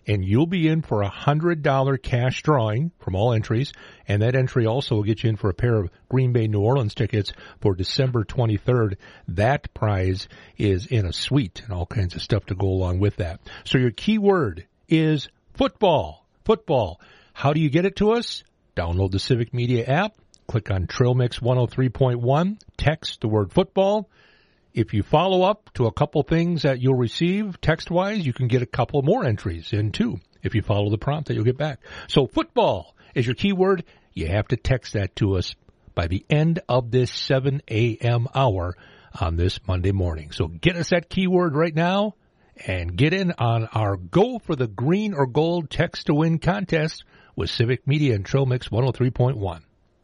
and you'll be in for a $100 cash drawing from all entries, and that entry also will get you in for a pair of Green Bay New Orleans tickets for December 23rd. That prize is in a suite and all kinds of stuff to go along with that. So your key word is football. Football. How do you get it to us? Download the Civic Media app, click on Trail Mix 103.1, text the word football. If you follow up to a couple things that you'll receive text-wise, you can get a couple more entries in, too, if you follow the prompt that you'll get back. So football is your keyword. You have to text that to us by the end of this 7 a.m. hour on this Monday morning. So get us that keyword right now and get in on our Go for the Green or Gold Text-to-Win contest with Civic Media and Trail Mix 103.1.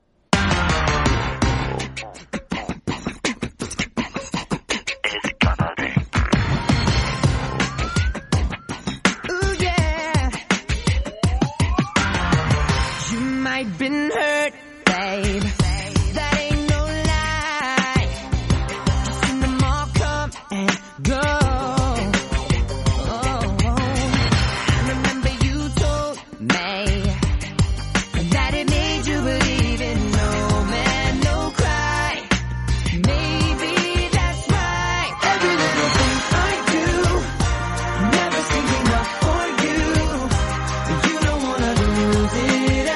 Been hurt, babe. That ain't no lie. Seen them all come and go. I remember you told me that it made you believe in no man, no cry. Maybe that's right. Every little thing I do, never seems enough for you. You don't wanna lose it.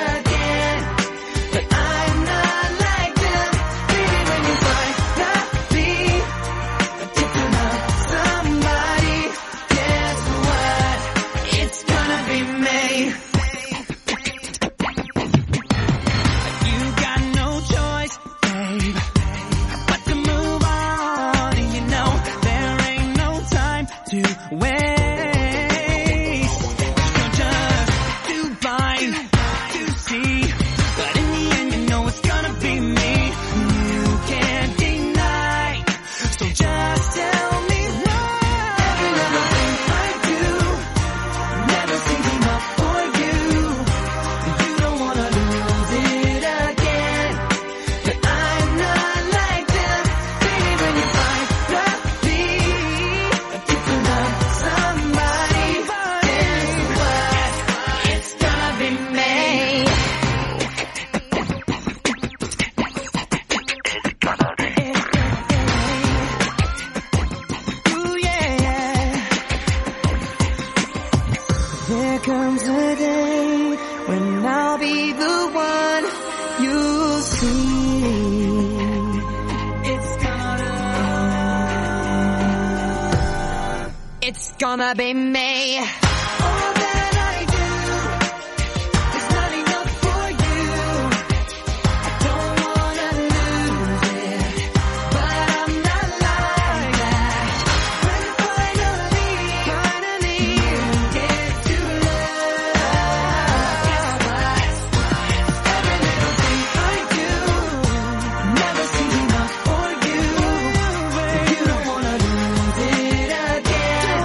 Gonna be me. All that I do is not enough for you. I don't wanna lose it, but I'm not like that. When finally you get to love, guess what? Every little thing I do never seems enough for you. You don't wanna lose it again.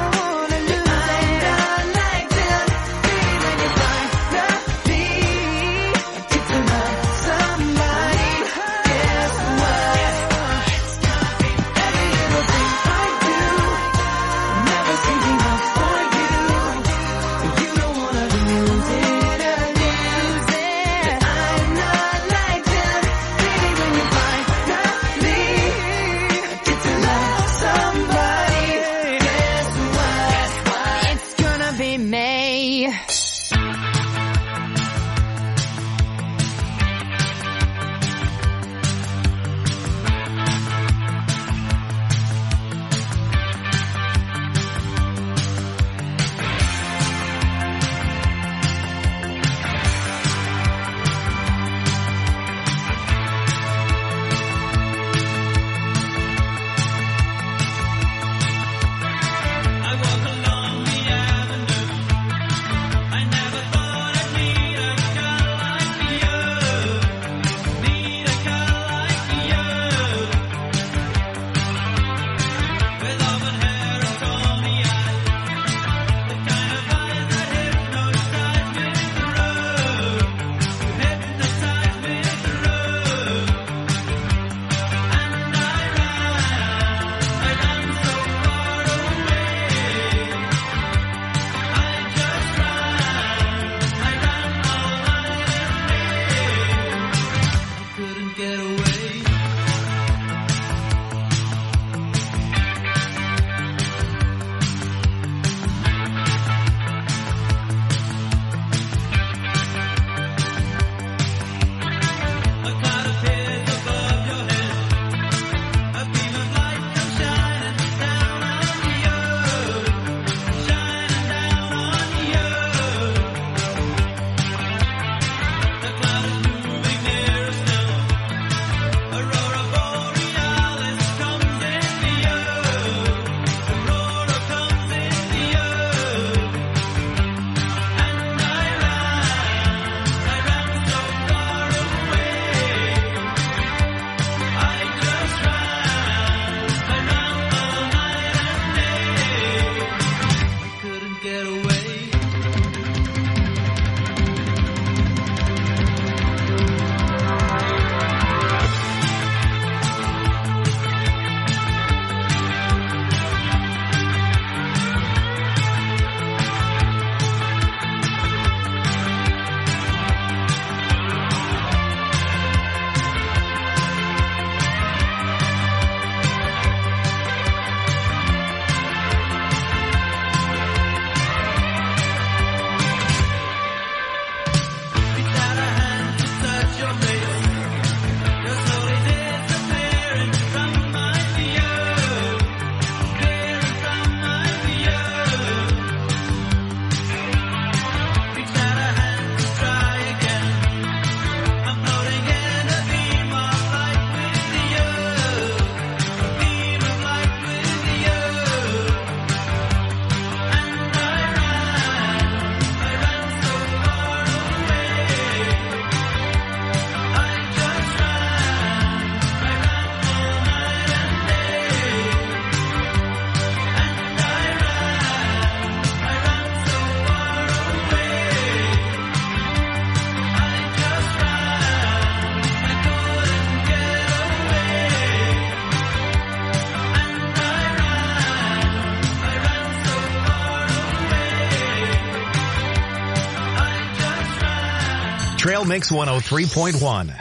Trail Mix 103.1.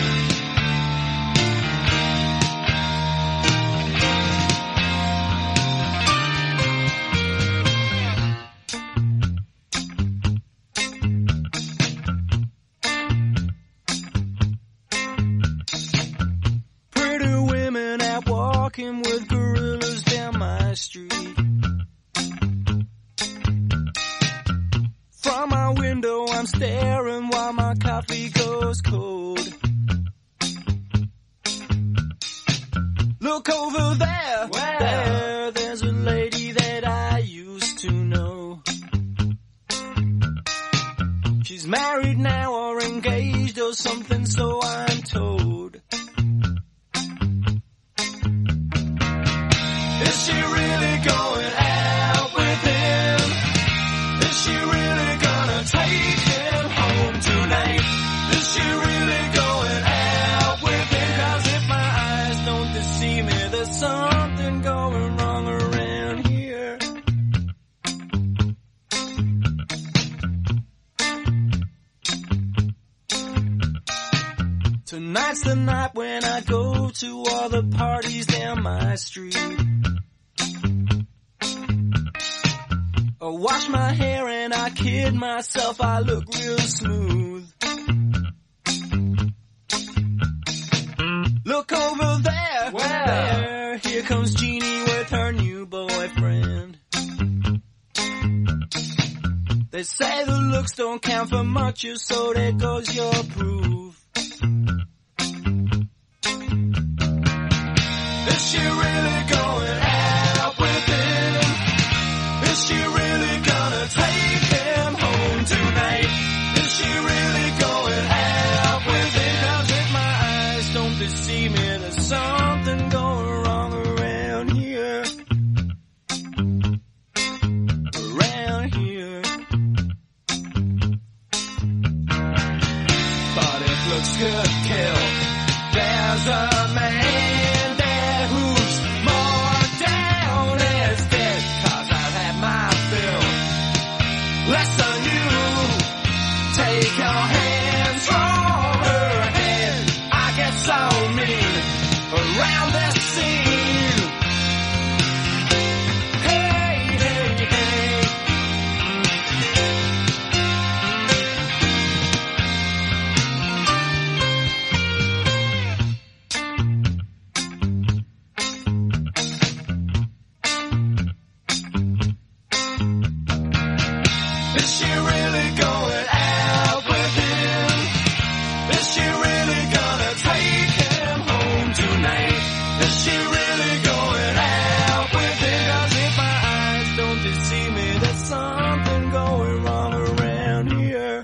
Pretty women out walking with gorillas down my street. From my window I'm staring while my coffee goes cold. Look over there, there's a lady that I used to know. She's married now or engaged or something, so I'm told. Is she really going out with him? Is she really gonna take him home tonight? Is she really going out with him? 'Cause if my eyes don't deceive me, there's something going wrong around here. Tonight's the night when I go to all the parties down my street. I wash my hair and I kid myself, I look real smooth. Look over there, there, here comes Jeannie with her new boyfriend. They say the looks don't count for much, so there goes your proof. Is she really going out with him? Is she really gonna take him home tonight? Is she really going out with him? 'Cause if my eyes don't deceive me, there's something going wrong around here. Around here. But if looks could kill, there's a man there who's more down as dead. 'Cause I've had my fill. Less than you. Take your hands from her head. I get so mean around this scene. Hey, hey, hey. Is she really going out with him? Is she really gonna take him home tonight? Is she really going out with him? 'Cause if my eyes don't deceive me, there's something going wrong around here.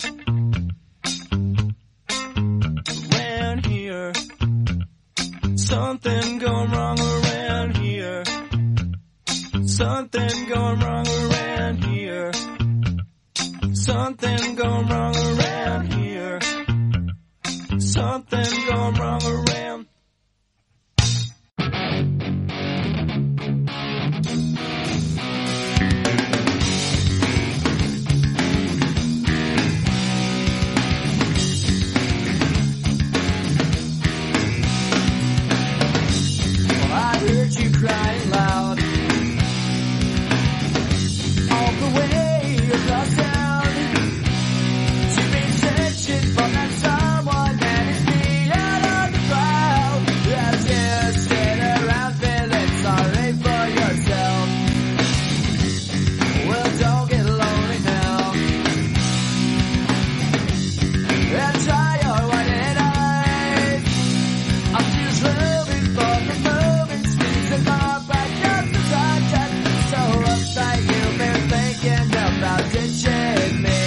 Around here. Something going wrong around here. Something going wrong around here. Something going wrong around here. Something going wrong around. Well, I heard you crying loud all the way across town. You've been searching for that someone that is beyond on the crowd. As you sit around feeling sorry for yourself. Well, don't get lonely now. And try your white eyes. I'm just living for the moment. Squeezing my back up the sunshine. So uptight you've been thinking about ditching me.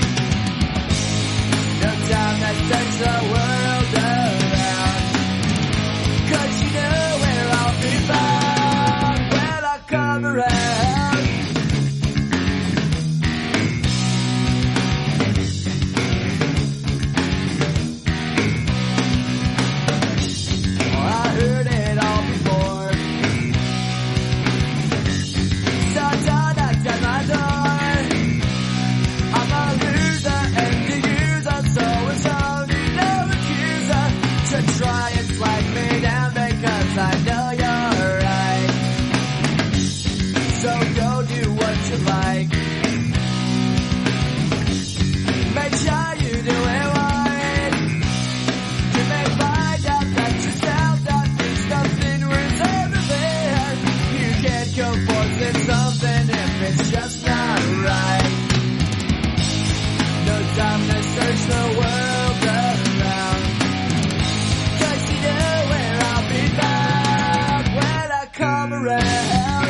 No time that turns the world around. 'Cause you know where I'll be found when I come around. Oh, I heard it all before. So don't knock at my door. I'm a loser and the user, so it's search the world around. 'Cause you know where I'll be found when I come around.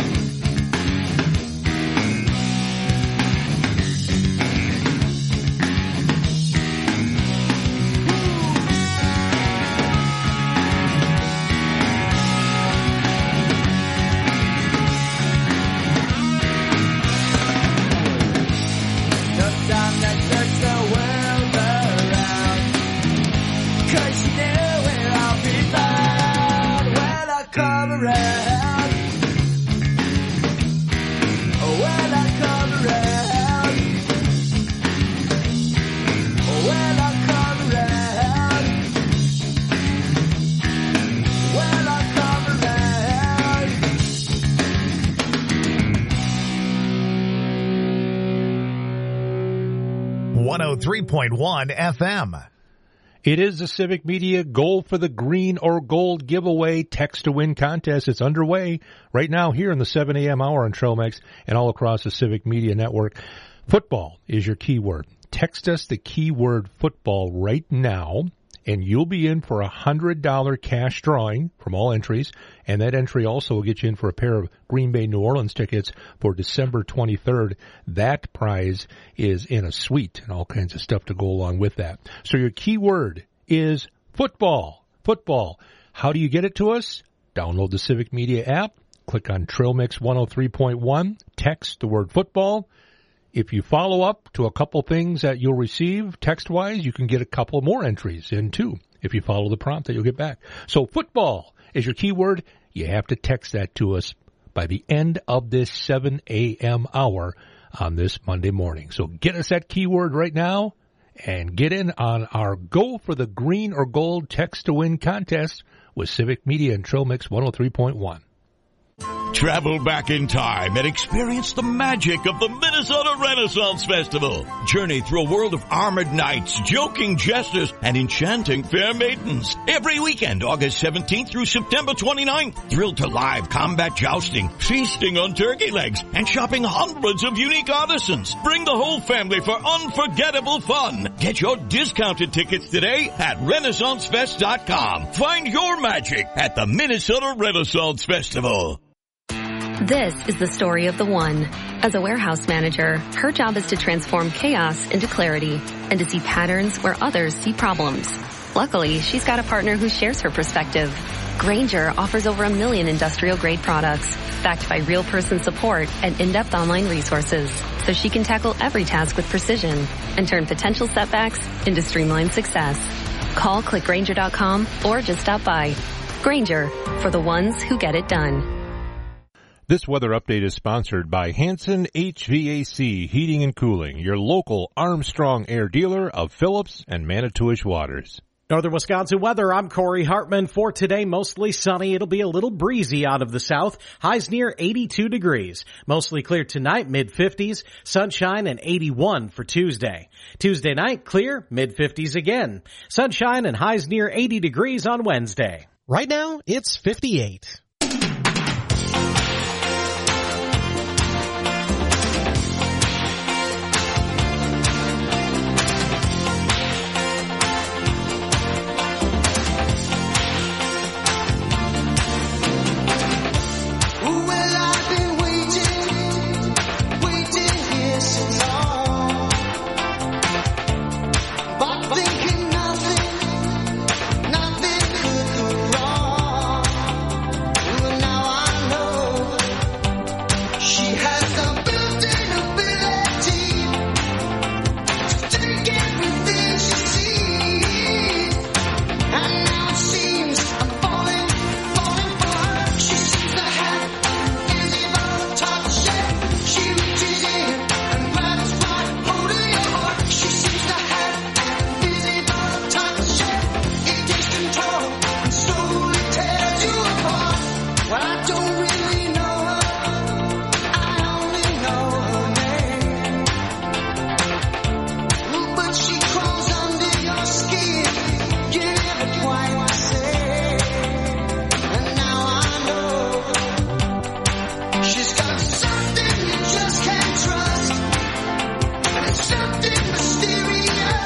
No time to search the world around. 'Cause you know where I'll be found when I come around. When I come around. When I come around. When I come around. 103.1 FM. It is the Civic Media Goal for the Green or Gold giveaway text to win contest. It's underway right now here in the 7 a.m. hour on Trailmix and all across the Civic Media Network. Football is your keyword. Text us the keyword football right now, and you'll be in for $100 cash drawing from all entries, and that entry also will get you in for a pair of Green Bay New Orleans tickets for December 23rd. That prize is in a suite and all kinds of stuff to go along with that. So your keyword is football. Football. How do you get it to us? Download the Civic Media app, click on Trail Mix 103.1, text the word football. If you follow up to a couple things that you'll receive text-wise, you can get a couple more entries in too if you follow the prompt that you'll get back. So football is your keyword. You have to text that to us by the end of this 7 a.m. hour on this Monday morning. So get us that keyword right now and get in on our Go for the Green or Gold Text to Win contest with Civic Media and Trail Mix 103.1. Travel back in time and experience the magic of the Minnesota Renaissance Festival. Journey through a world of armored knights, joking jesters, and enchanting fair maidens. Every weekend, August 17th through September 29th. Thrilled to live combat jousting, feasting on turkey legs, and shopping hundreds of unique artisans. Bring the whole family for unforgettable fun. Get your discounted tickets today at RenaissanceFest.com. Find your magic at the Minnesota Renaissance Festival. This is the story of the one. As a warehouse manager, her job is to transform chaos into clarity and to see patterns where others see problems. Luckily, she's got a partner who shares her perspective. Grainger offers over 1 million industrial-grade products, backed by real-person support and in-depth online resources, so she can tackle every task with precision and turn potential setbacks into streamlined success. Call clickgrainger.com or just stop by. Grainger, for the ones who get it done. This weather update is sponsored by Hanson HVAC Heating and Cooling, your local Armstrong Air dealer of Phillips and Manitowish Waters. Northern Wisconsin weather, I'm Corey Hartman. For today, mostly sunny. It'll be a little breezy out of the south. Highs near 82 degrees. Mostly clear tonight, mid-50s. Sunshine and 81 for Tuesday. Tuesday night, clear, mid-50s again. Sunshine and highs near 80 degrees on Wednesday. Right now, it's 58. Something mysterious.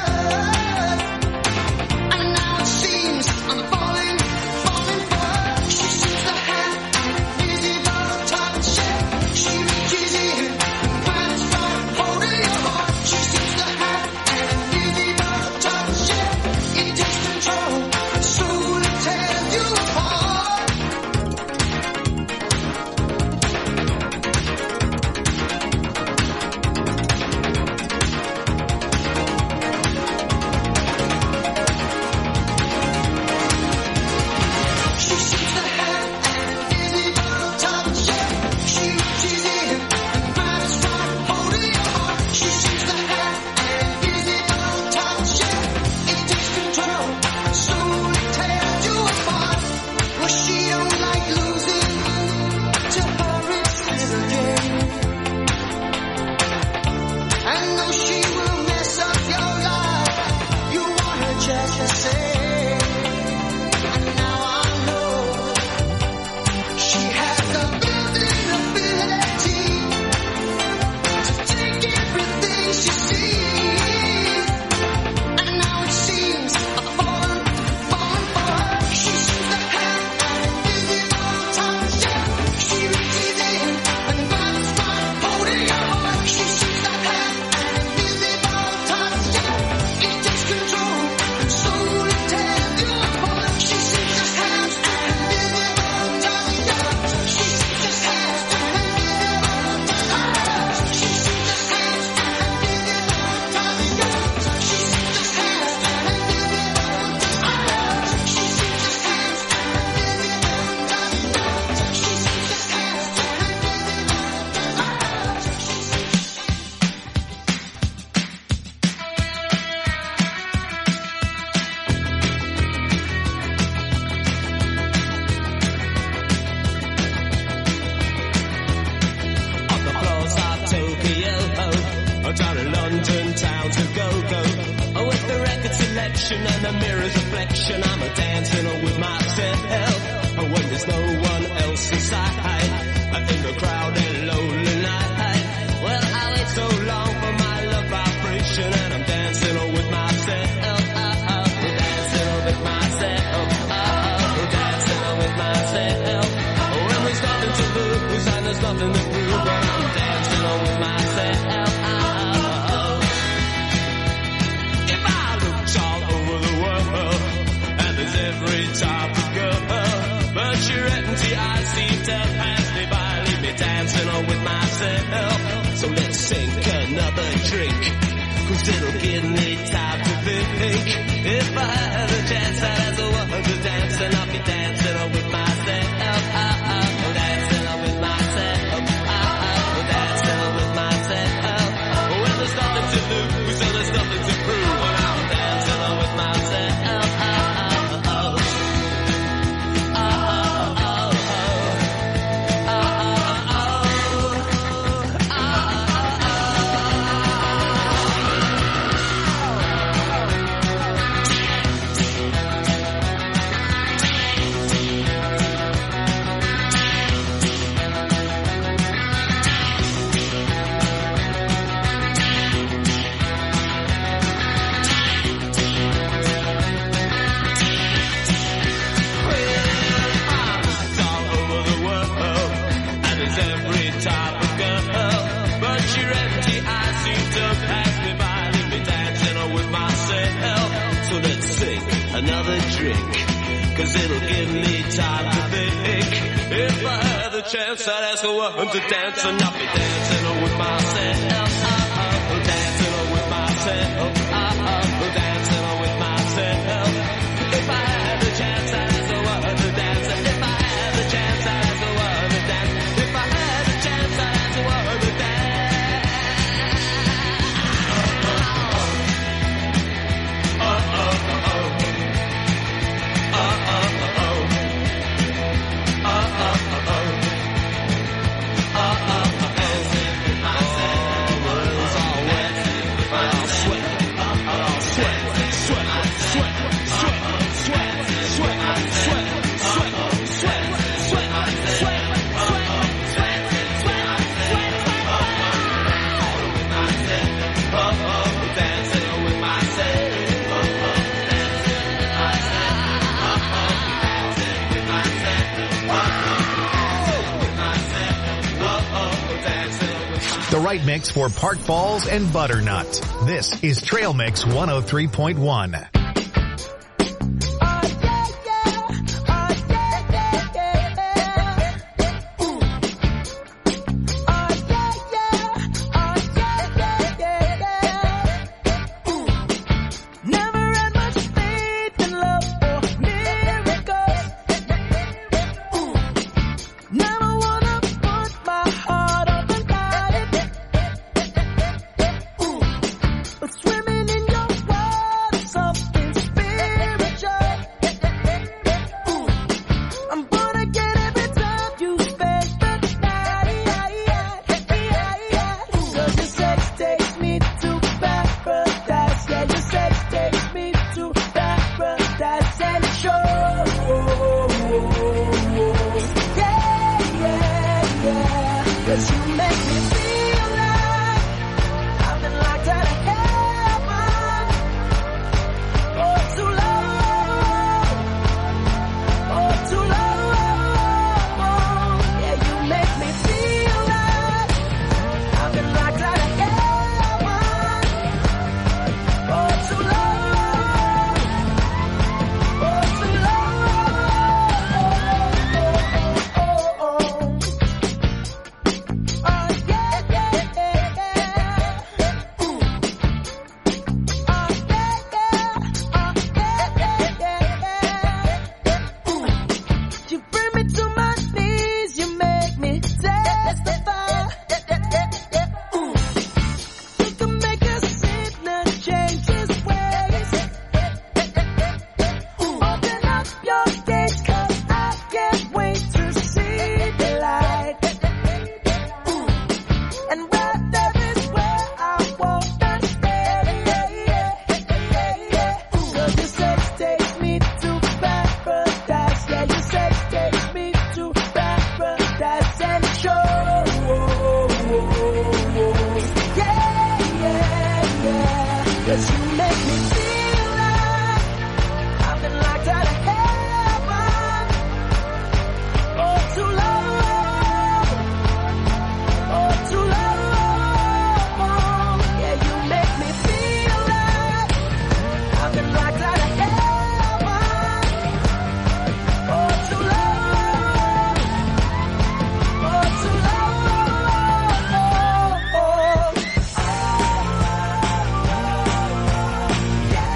down in London town to go-go. Oh, with the record selection and the mirror's reflection, I'm a dancing with myself. Oh, when there's no one else inside, in the crowded lonely night. Well, I wait so long for my love vibration, and I'm dancing with myself. Dancing with myself. Dancing with myself. When there's nothing to lose and there's nothing to prove, but I'm dancing with myself. If I looked all over the world, and there's every type of girl, but you're empty, I seem to pass me by, leave me dancing with myself. So let's sink another drink, 'cause it'll give me time to think. If I had a chance, I'd ask a woman to dance, and I'll be dancing with myself. Dancing with myself. Dancing with myself. When there's nothing to lose and there's nothing to prove, when I'm dancing with myself. Another drink, 'cause it'll give me time to think. If I had the chance, I'd ask a woman to dance, and I'll be dancing with myself. Dancing with myself. Dancing with myself. If I had the chance, I'd ask a woman to dance. If I had the chance, I'd ask a woman to dance. If I had the chance, I'd ask a woman to dance. The right mix for Park Falls and Butternut. This is Trail Mix 103.1. Swimming in your water, soft. 'Cause you make me feel like I've been locked out of heaven. Oh, too long. Oh, too long. Yeah, you make me feel like I've been locked out of heaven. Oh, too long. Oh, too long. Yeah.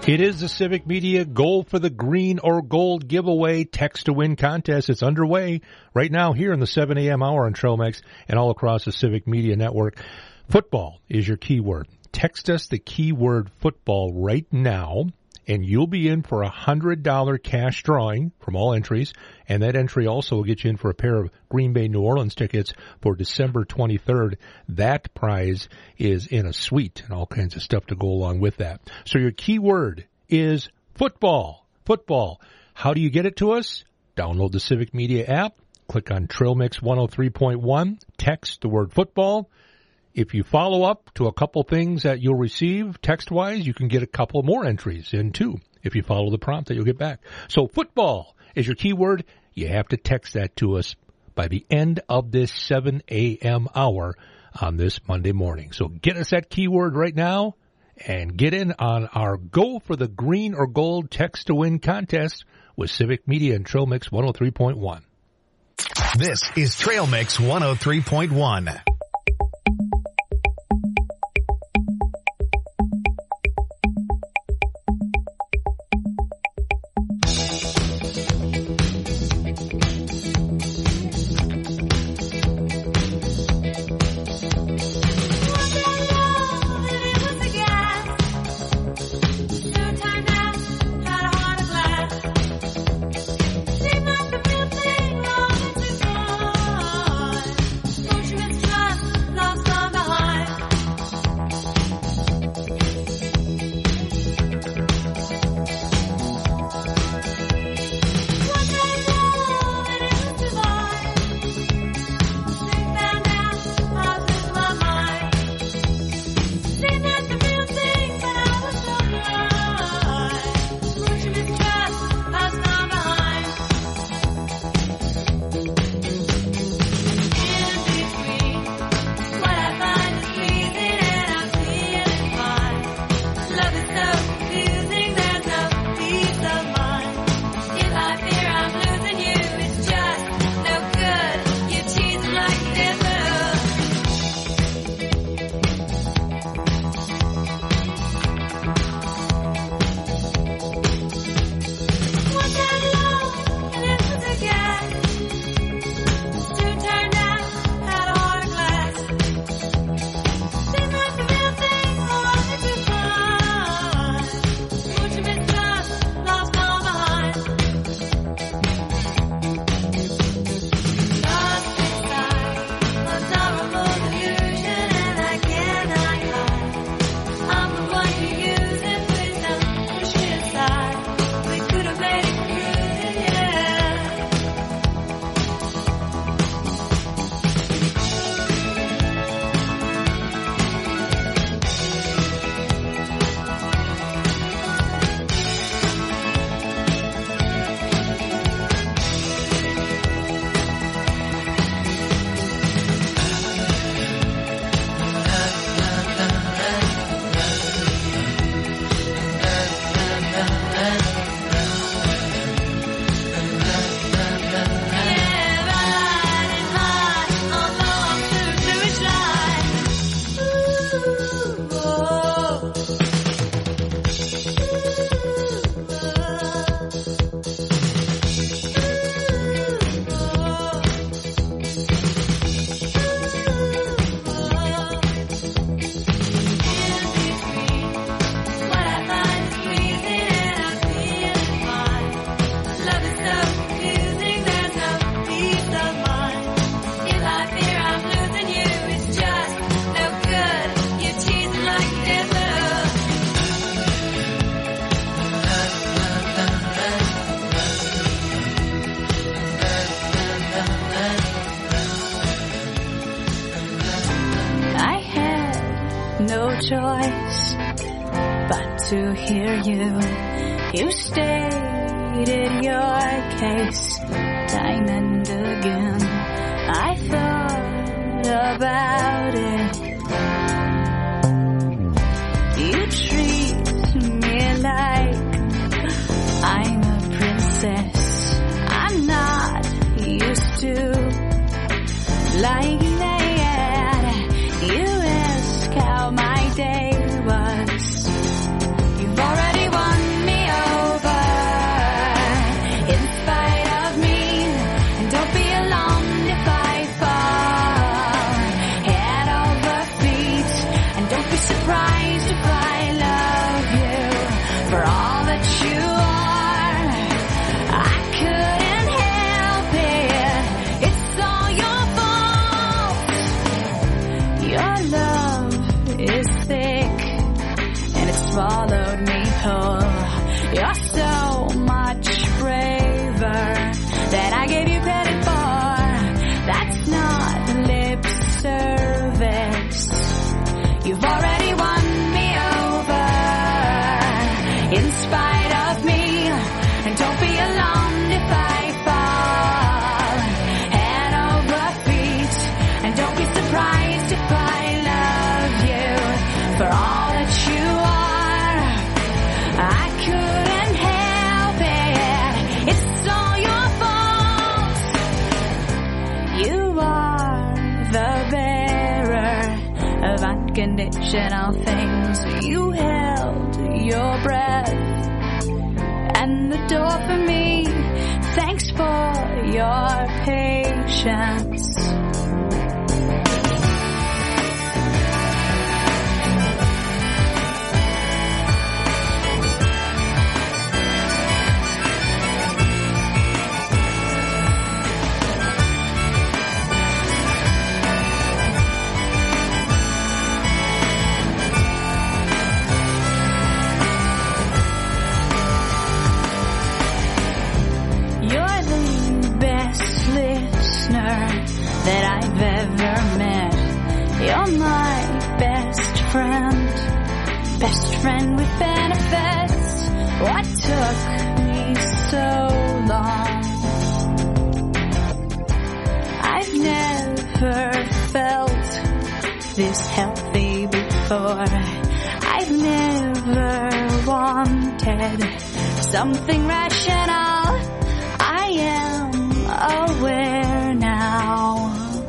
It is the Civic Media Goal for the Green or Gold giveaway text to win contest. It's underway right now here in the 7 a.m. hour on Trail Mix and all across the Civic Media Network. Football is your keyword. Text us the keyword football right now, and you'll be in for a $100 cash drawing from all entries. And that entry also will get you in for a pair of Green Bay New Orleans tickets for December 23rd. That prize is in a suite and all kinds of stuff to go along with that. So your keyword is football. Football. How do you get it to us? Download the Civic Media app. Click on Trail Mix 103.1. Text the word football. If you follow up to a couple things that you'll receive text-wise, you can get a couple more entries in too if you follow the prompt that you'll get back. So football is your keyword. You have to text that to us by the end of this 7 a.m. hour on this Monday morning. So get us that keyword right now and get in on our Go for the Green or Gold Text to Win contest with Civic Media and Trail Mix 103.1. This is Trail Mix 103.1. choice but to hear you. You stated your case time and again. I thought about it. You treat me like I'm a princess. I'm not used to like that. You ask how my day was. You've already won swallowed me whole. You're so much braver than I gave you credit for. That's not lip service. You've already won me over in spite of me. And don't be alarmed if I fall head over feet. And don't be surprised if I love you for all that you are. I couldn't help it. It's all your fault. You are the bearer of unconditional things. You held your breath and the door for me. Thanks for your patience. That I've ever met. You're my best friend with benefits. What took me so long? I've never felt this healthy before. I've never wanted something rational. I am aware now.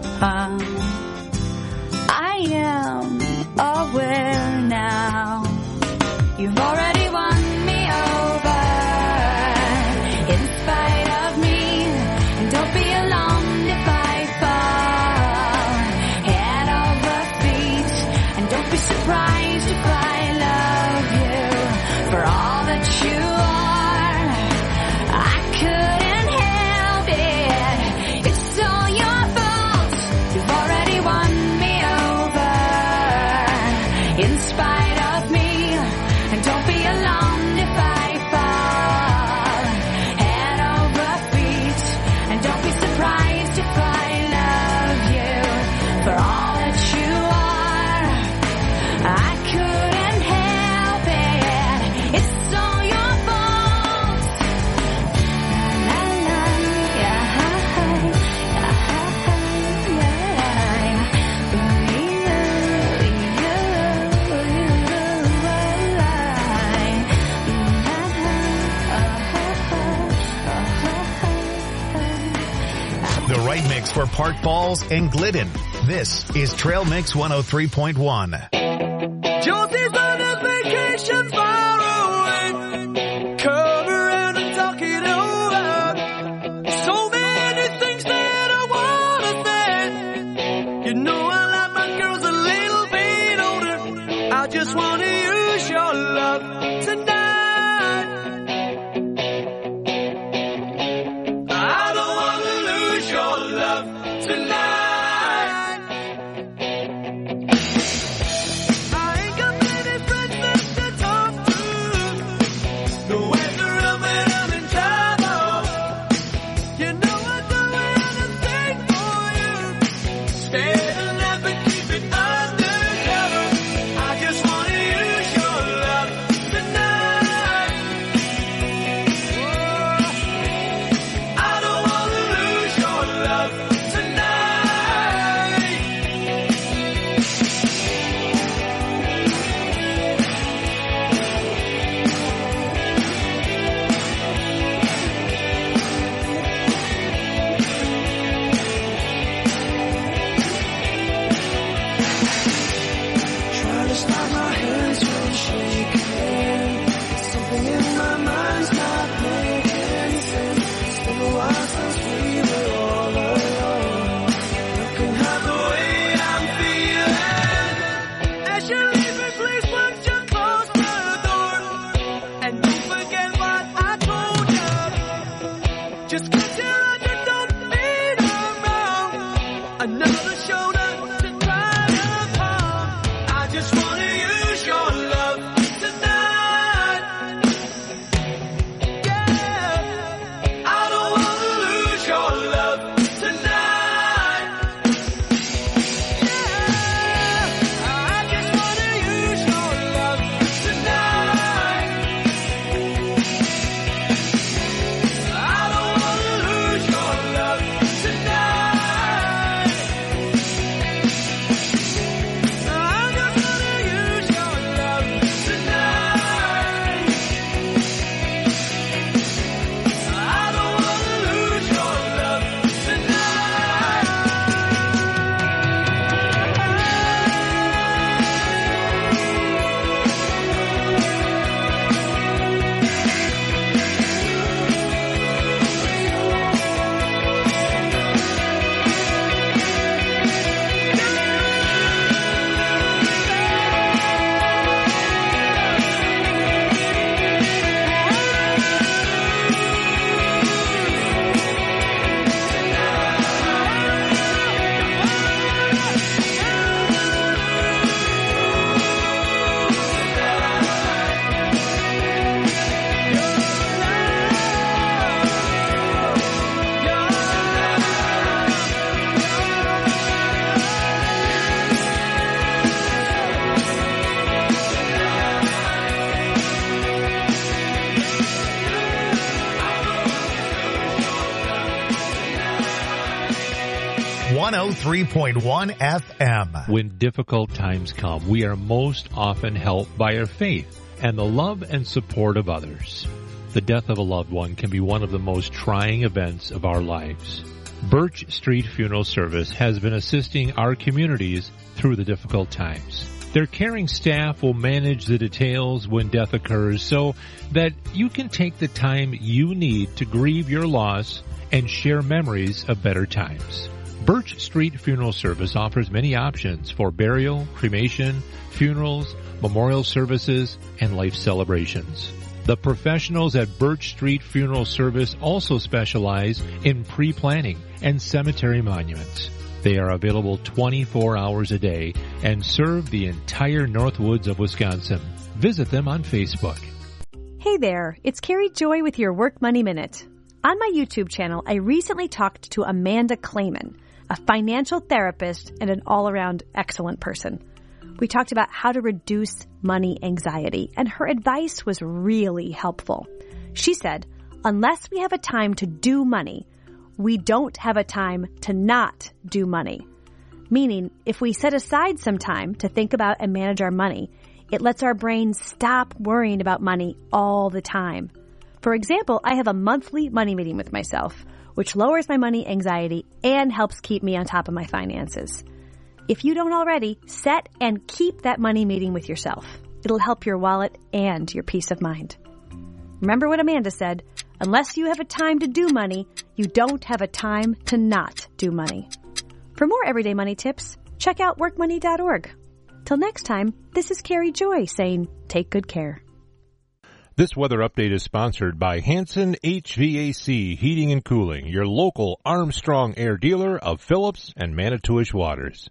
I am aware now. You've already won me over in spite of me. And don't be alarmed if I fall head over feet. And don't be surprised if I love you for all that you are. I couldn't help it. It's all your fault. You've already won me over in spite of me. And don't be alarmed if I fall head over feet. And don't be surprised if I love you for all that you are. I couldn't help it. It's all your fault. La, la, yeah, The right mix for Park Falls and Glidden. This is Trail Mix 103.1. Josie's on a vacation far away. Come around and talk it over. So many things that I wanna say. You know I like my girls a little bit older. I just wanna use your love tonight. I don't wanna lose your love tonight. I ain't got many friends left to talk to. No ways around when I'm in trouble. You know I'd do anything for you. Stay alive and keep it undercover. I just wanna use your love tonight. 103.1 FM. When difficult times come, we are most often helped by our faith and the love and support of others. The death of a loved one can be one of the most trying events of our lives. Birch Street Funeral Service has been assisting our communities through the difficult times. Their caring staff will manage the details when death occurs so that you can take the time you need to grieve your loss and share memories of better times. Birch Street Funeral Service offers many options for burial, cremation, funerals, memorial services, and life celebrations. The professionals at Birch Street Funeral Service also specialize in pre-planning and cemetery monuments. They are available 24 hours a day and serve the entire Northwoods of Wisconsin. Visit them on Facebook. Hey there, it's Carrie Joy with your Work Money Minute. On my YouTube channel, I recently talked to Amanda Clayman, a financial therapist and an all-around excellent person. We talked about how to reduce money anxiety, and her advice was really helpful. She said, unless we have a time to do money, we don't have a time to not do money. Meaning, if we set aside some time to think about and manage our money, it lets our brain stop worrying about money all the time. For example, I have a monthly money meeting with myself, which lowers my money anxiety and helps keep me on top of my finances. If you don't already, set and keep that money meeting with yourself. It'll help your wallet and your peace of mind. Remember what Amanda said, unless you have a time to do money, you don't have a time to not do money. For more everyday money tips, check out workmoney.org. Till next time, this is Carrie Joy saying, take good care. This weather update is sponsored by Hanson HVAC Heating and Cooling, your local Armstrong Air dealer of Phillips and Manitowish Waters.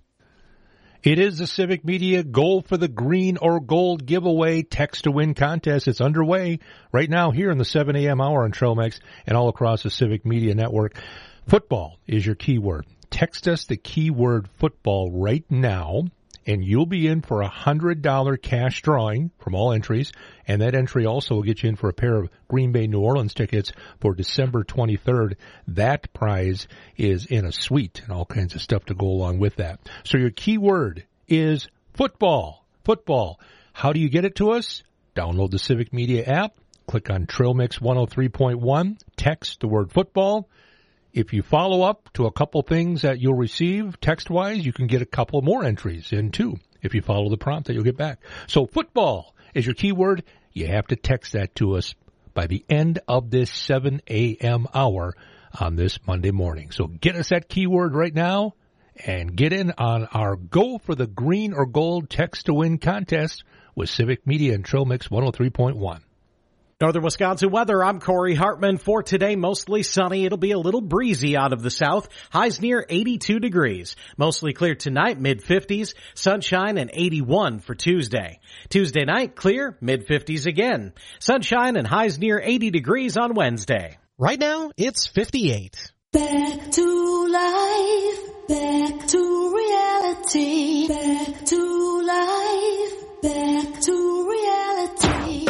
It is the Civic Media Goal for the Green or Gold giveaway text to win contest. It's underway right now here in the 7 a.m. hour on Trail Mix and all across the Civic Media Network. Football is your keyword. Text us the keyword football right now, and you'll be in for a $100 cash drawing from all entries, and that entry also will get you in for a pair of Green Bay New Orleans tickets for December 23rd. That prize is in a suite and all kinds of stuff to go along with that. So your keyword is football. Football. How do you get it to us? Download the Civic Media app, click on Trail Mix 103.1, text the word football. If you follow up to a couple things that you'll receive text-wise, you can get a couple more entries in, too, if you follow the prompt that you'll get back. So football is your keyword. You have to text that to us by the end of this 7 a.m. hour on this Monday morning. So get us that keyword right now and get in on our Go for the Green or Gold text-to-win contest with Civic Media and Trail Mix 103.1. Northern Wisconsin weather, I'm Corey Hartman. For today, mostly sunny. It'll be a little breezy out of the south. Highs near 82 degrees. Mostly clear tonight, mid-50s. Sunshine and 81 for Tuesday. Tuesday night, clear, mid-50s again. Sunshine and highs near 80 degrees on Wednesday. Right now, it's 58. Back to life, back to reality, back to life, back to reality.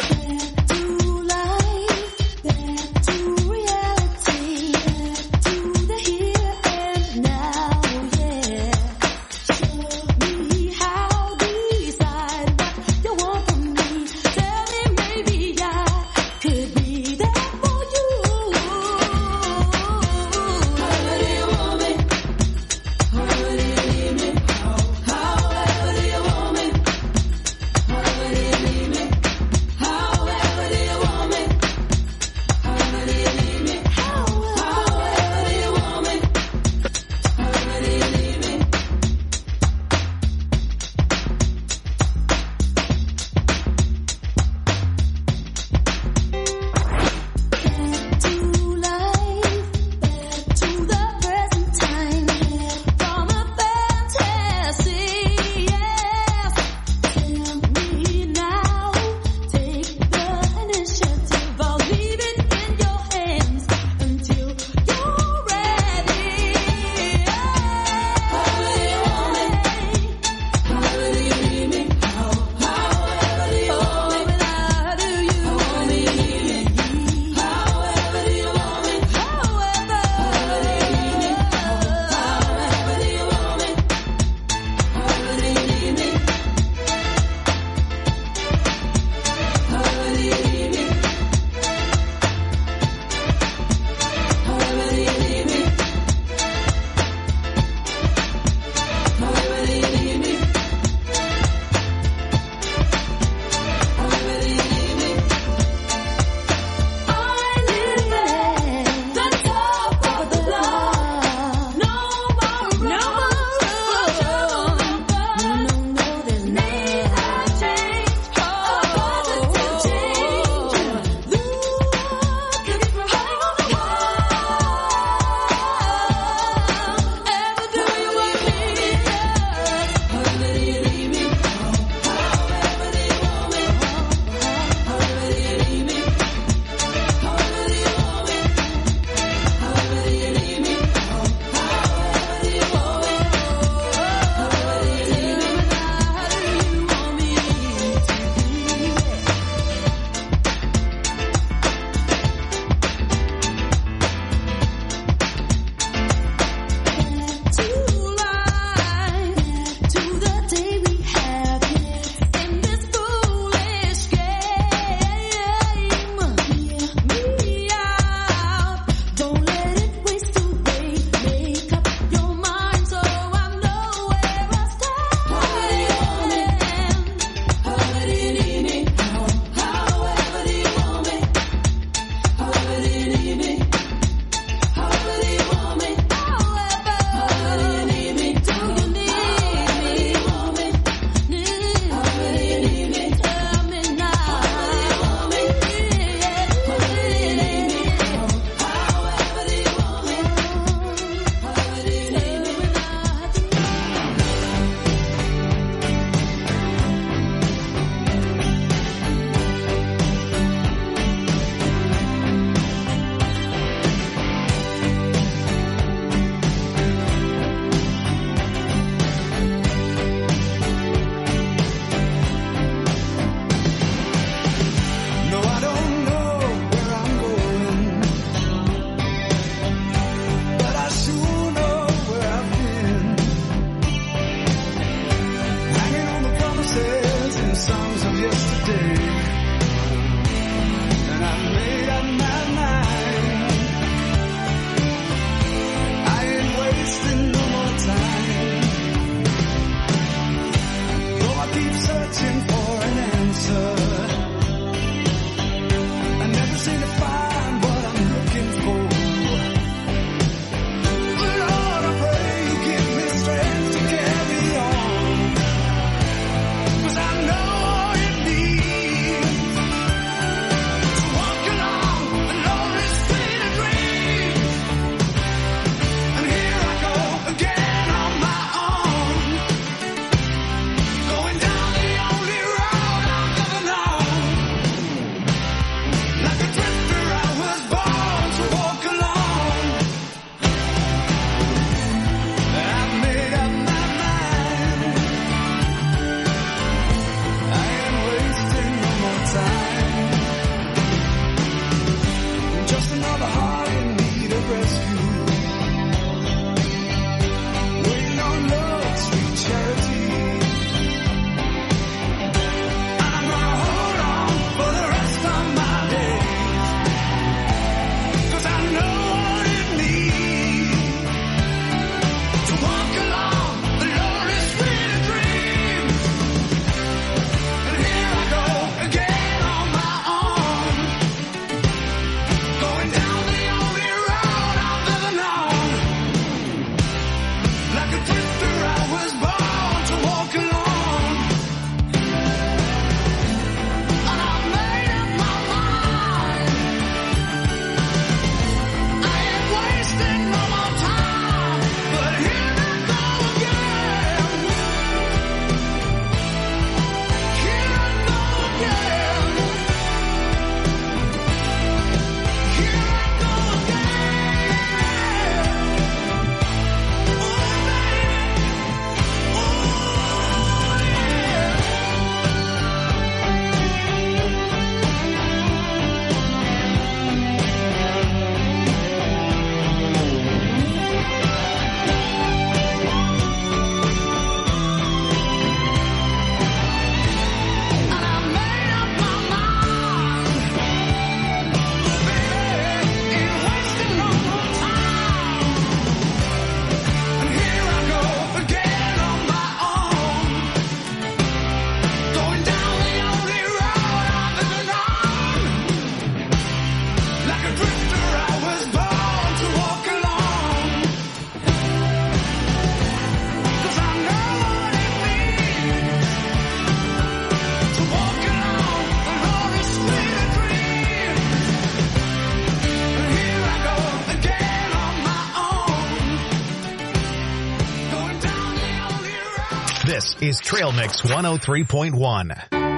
This is Trail Mix 103.1.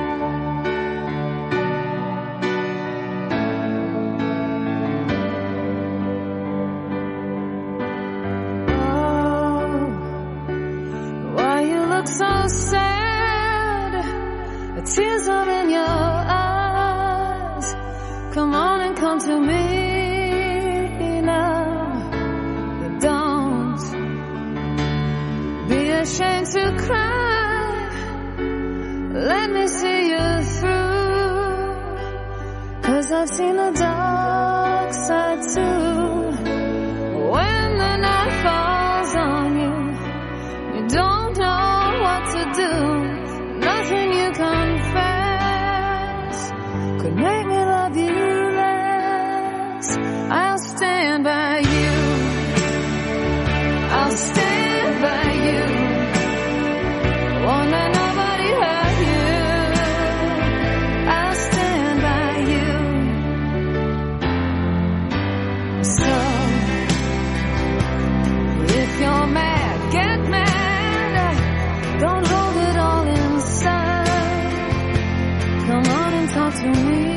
So sad, the tears are in your eyes. Come on and come to me now. Don't be ashamed to cry. Let me see you through, 'cause I've seen the dark side too. When the night falls on you, you don't know what to do. Nothing you confess could make me love you less. I'll stand by you. I'll stand by you. Won't let nobody hurt you. I'll stand by you. So if you're mad, get mad. Don't hold it all inside. Come on and talk to me.